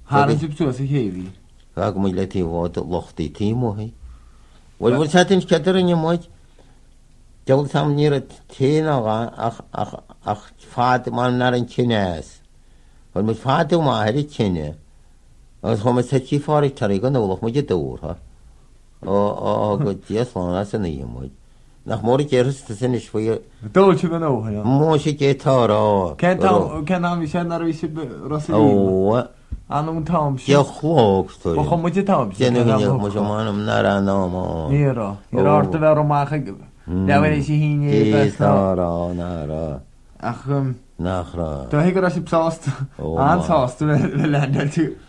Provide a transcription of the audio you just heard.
Har en typ så heavy. Ga mo le ti wat lochti ti mo he. Wel satin skadrin mo. Jol sam nir tina ach faat man nar en chines. Wel mo faat ma heri chine. Os ho me sechi fari tariga no loch mo je door ha. Go jes on asen ni mo. Nach mor keres tsen is voor Dolce no ja. Mo se ke tara. Ken han vi känner vi sig Rosalina. Anon tam. Ja khok sto. Vad kommer det tam? Jeni mo man nara no mo. Nera. Rart det var ma. Ja vet inte hinne tara nara. Ach Nachra. då hänger det sig psast. Ansast du väl ändå till.